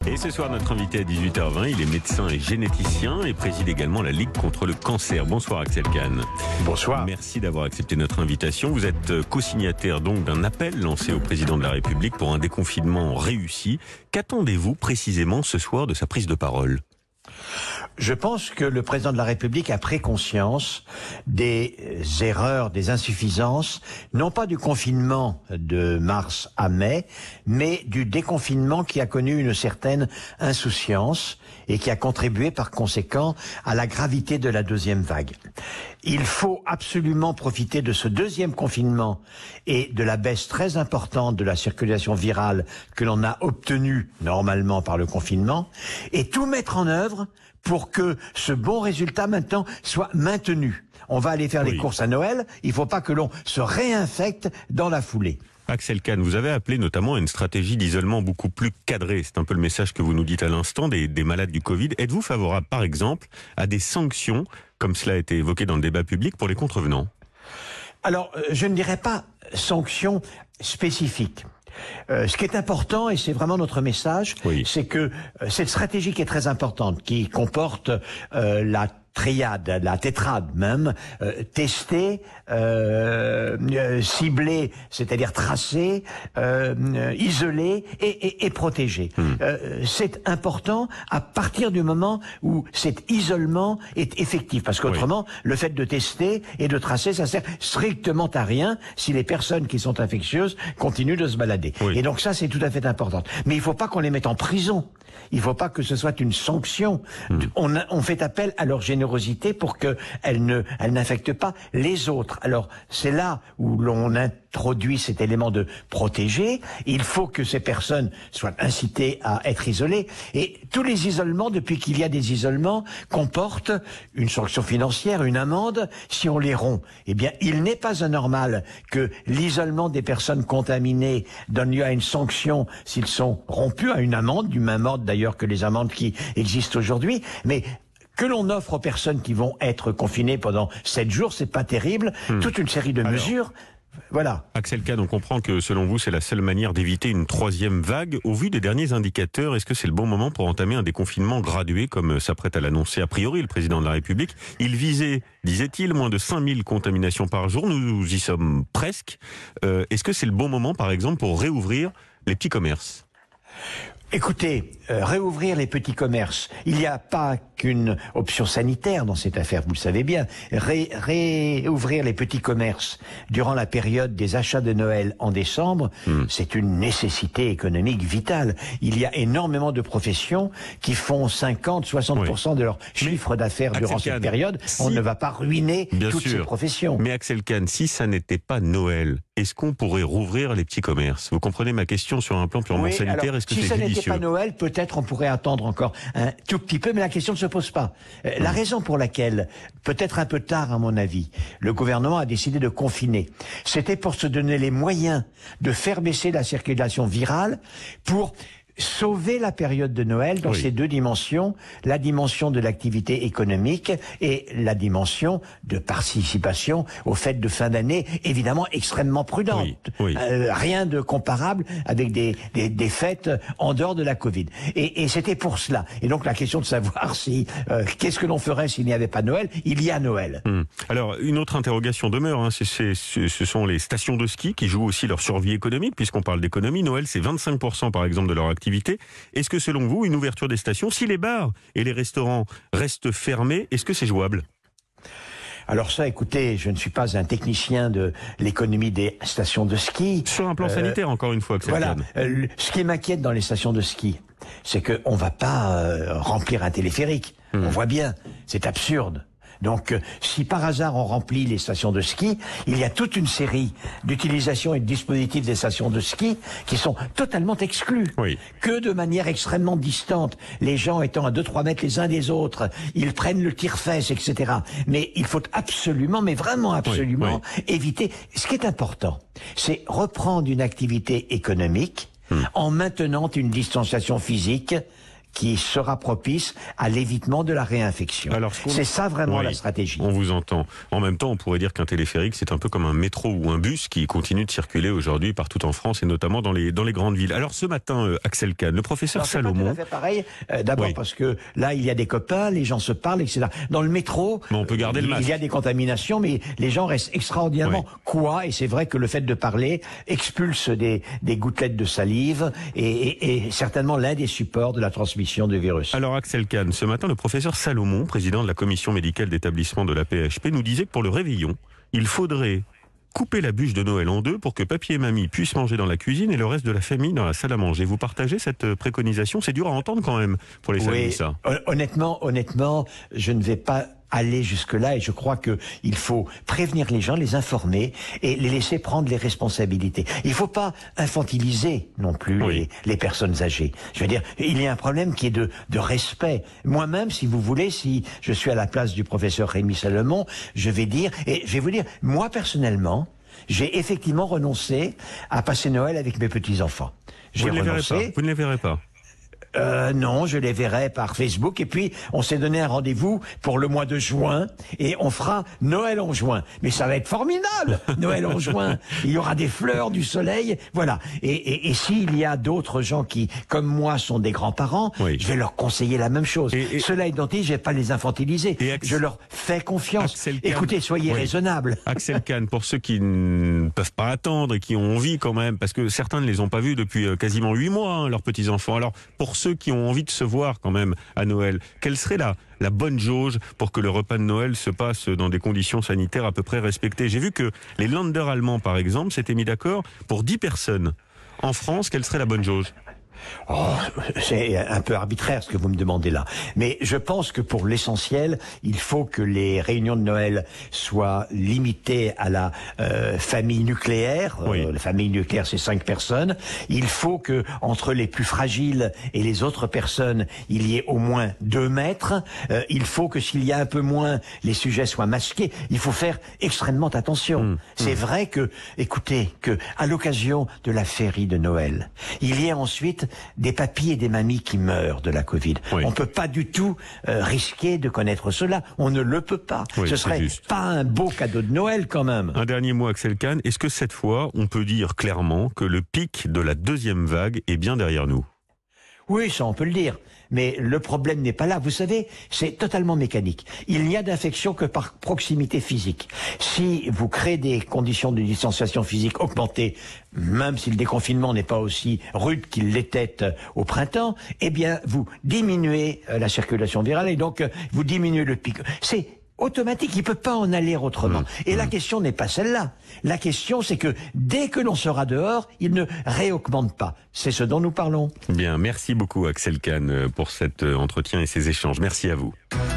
Et ce soir, notre invité à 18h20, il est médecin et généticien et préside également la Ligue contre le cancer. Bonsoir Axel Kahn. Bonsoir. Merci d'avoir accepté notre invitation. Vous êtes co-signataire donc d'un appel lancé au président de la République pour un déconfinement réussi. Qu'attendez-vous précisément ce soir de sa prise de parole ? Je pense que le président de la République a pris conscience des erreurs, des insuffisances, non pas du confinement de mars à mai, mais du déconfinement qui a connu une certaine insouciance et qui a contribué par conséquent à la gravité de la deuxième vague. Il faut absolument profiter de ce deuxième confinement et de la baisse très importante de la circulation virale que l'on a obtenue normalement par le confinement et tout mettre en œuvre pour que ce bon résultat maintenant soit maintenu. On va aller faire les courses à Noël, il ne faut pas que l'on se réinfecte dans la foulée. Axel Kahn, vous avez appelé notamment à une stratégie d'isolement beaucoup plus cadrée. C'est un peu le message que vous nous dites à l'instant des malades du Covid. Êtes-vous favorable, par exemple, à des sanctions, comme cela a été évoqué dans le débat public, pour les contrevenants ? Alors, je ne dirais pas sanctions spécifiques. Ce qui est important, et c'est vraiment notre message, c'est que cette stratégie qui est très importante, qui comporte la triade, la tétrade même, tester, cibler, c'est-à-dire tracer, isoler et protéger. C'est important à partir du moment où cet isolement est effectif, parce qu'autrement, le fait de tester et de tracer, ça sert strictement à rien si les personnes qui sont infectieuses continuent de se balader. Et donc ça, c'est tout à fait important. Mais il ne faut pas qu'on les mette en prison. Il ne faut pas que ce soit une sanction. On fait appel à leur générosité pour qu'elle n'affecte pas les autres. Alors, c'est là où l'on introduit cet élément de protéger. Il faut que ces personnes soient incitées à être isolées. Et tous les isolements, depuis qu'il y a des isolements, comportent une sanction financière, une amende, si on les rompt. Eh bien, il n'est pas anormal que l'isolement des personnes contaminées donne lieu à une sanction s'ils sont rompus, à une amende, du même ordre d'ailleurs que les amendes qui existent aujourd'hui, mais que l'on offre aux personnes qui vont être confinées pendant 7 jours, c'est pas terrible, toute une série de mesures. Voilà. Axel Kahn, on comprend que selon vous, c'est la seule manière d'éviter une troisième vague. Au vu des derniers indicateurs, est-ce que c'est le bon moment pour entamer un déconfinement gradué, comme s'apprête à l'annoncer a priori le président de la République ? Il visait, disait-il, moins de 5000 contaminations par jour. Nous y sommes presque. Est-ce que c'est le bon moment, par exemple, pour réouvrir les petits commerces ? Écoutez, réouvrir les petits commerces, il n'y a pas qu'une option sanitaire dans cette affaire, vous le savez bien. Réouvrir les petits commerces durant la période des achats de Noël en décembre, c'est une nécessité économique vitale. Il y a énormément de professions qui font 50-60% de leur chiffre d'affaires durant cette période. On ne va pas ruiner toutes ces professions. Mais Axel Kahn, si ça n'était pas Noël, est-ce qu'on pourrait rouvrir les petits commerces ? Vous comprenez ma question sur un plan purement sanitaire, est-ce que c'est judicieux ? Si ça n'était pas Noël, peut-être on pourrait attendre encore un tout petit peu, mais la question ne se pose pas. La raison pour laquelle, peut-être un peu tard à mon avis, le gouvernement a décidé de confiner, c'était pour se donner les moyens de faire baisser la circulation virale pour sauver la période de Noël dans ces deux dimensions, la dimension de l'activité économique et la dimension de participation aux fêtes de fin d'année, évidemment extrêmement prudente. Rien de comparable avec des fêtes en dehors de la Covid. Et c'était pour cela. Et donc la question de savoir si qu'est-ce que l'on ferait s'il n'y avait pas Noël ? Il y a Noël. Alors une autre interrogation demeure, ce sont les stations de ski qui jouent aussi leur survie économique, puisqu'on parle d'économie. Noël, c'est 25% par exemple de leur activité. Est-ce que selon vous, une ouverture des stations, si les bars et les restaurants restent fermés, est-ce que c'est jouable ? Alors ça, écoutez, je ne suis pas un technicien de l'économie des stations de ski. Sur un plan sanitaire, encore une fois, Axel Kahn. Ce qui m'inquiète dans les stations de ski, c'est qu'on va pas remplir un téléphérique. On voit bien, c'est absurde. Donc, si par hasard on remplit les stations de ski, il y a toute une série d'utilisations et de dispositifs des stations de ski qui sont totalement exclus. Que de manière extrêmement distante, les gens étant à 2-3 mètres les uns des autres, ils prennent le tire-fesse, etc. Mais il faut absolument, mais vraiment absolument, éviter. Ce qui est important, c'est reprendre une activité économique en maintenant une distanciation physique qui sera propice à l'évitement de la réinfection. C'est ça vraiment la stratégie. On vous entend. En même temps, on pourrait dire qu'un téléphérique, c'est un peu comme un métro ou un bus qui continue de circuler aujourd'hui partout en France et notamment dans les grandes villes. Alors ce matin, Axel Kahn, le professeur Salomon... C'est pas tout à fait pareil. D'abord parce que là, il y a des copains, les gens se parlent, etc. Dans le métro, on peut garder le masque. Il y a des contaminations, mais les gens restent extraordinairement quoi. Et c'est vrai que le fait de parler expulse des gouttelettes de salive et certainement l'un des supports de la transmission du virus. Alors Axel Kahn, ce matin, le professeur Salomon, président de la commission médicale d'établissement de la PHP, nous disait que pour le réveillon, il faudrait couper la bûche de Noël en deux pour que papy et mamie puissent manger dans la cuisine et le reste de la famille dans la salle à manger. Vous partagez cette préconisation? C'est dur à entendre quand même pour les familles, ça. Honnêtement, je ne vais pas aller jusque-là et je crois que il faut prévenir les gens, les informer et les laisser prendre les responsabilités. Il faut pas infantiliser non plus les personnes âgées. Je veux dire, il y a un problème qui est de respect. Moi-même, si vous voulez, si je suis à la place du professeur Rémi Salomon, je vais vous dire, moi personnellement, j'ai effectivement renoncé à passer Noël avec mes petits-enfants. Vous ne les verrez pas. Non, je les verrai par Facebook et puis on s'est donné un rendez-vous pour le mois de juin et on fera Noël en juin. Mais ça va être formidable, Noël en juin. Il y aura des fleurs, du soleil, voilà. Et s'il y a d'autres gens qui, comme moi, sont des grands-parents, je vais leur conseiller la même chose. Cela étant dit, je vais pas les infantiliser. Je leur fais confiance. Écoutez, soyez raisonnables. Axel Kahn, pour ceux qui ne peuvent pas attendre et qui ont envie quand même, parce que certains ne les ont pas vus depuis quasiment 8 mois, hein, leurs petits-enfants. Alors, pour ceux qui ont envie de se voir quand même à Noël, quelle serait la bonne jauge pour que le repas de Noël se passe dans des conditions sanitaires à peu près respectées? J'ai vu que les Länder allemands, par exemple, s'étaient mis d'accord pour 10 personnes. En France, quelle serait la bonne jauge? C'est un peu arbitraire ce que vous me demandez là. Mais je pense que pour l'essentiel, il faut que les réunions de Noël soient limitées à la famille nucléaire. La famille nucléaire, c'est 5 personnes. Il faut que entre les plus fragiles et les autres personnes, il y ait au moins 2 mètres. Il faut que s'il y a un peu moins, les sujets soient masqués. Il faut faire extrêmement attention. C'est vrai que, écoutez, que à l'occasion de la féerie de Noël, il y a ensuite des papis et des mamies qui meurent de la Covid. On peut pas du tout risquer de connaître cela. On ne le peut pas. Ce serait pas un beau cadeau de Noël quand même. Un dernier mot, Axel Kahn. Est-ce que cette fois, on peut dire clairement que le pic de la deuxième vague est bien derrière nous? Oui, ça on peut le dire. Mais le problème n'est pas là. Vous savez, c'est totalement mécanique. Il n'y a d'infection que par proximité physique. Si vous créez des conditions de distanciation physique augmentées, même si le déconfinement n'est pas aussi rude qu'il l'était au printemps, eh bien, vous diminuez la circulation virale et donc vous diminuez le pic. C'est automatique, il peut pas en aller autrement. Et la question n'est pas celle-là. La question, c'est que dès que l'on sera dehors, il ne réaugmente pas. C'est ce dont nous parlons. Bien, merci beaucoup Axel Kahn pour cet entretien et ces échanges. Merci à vous.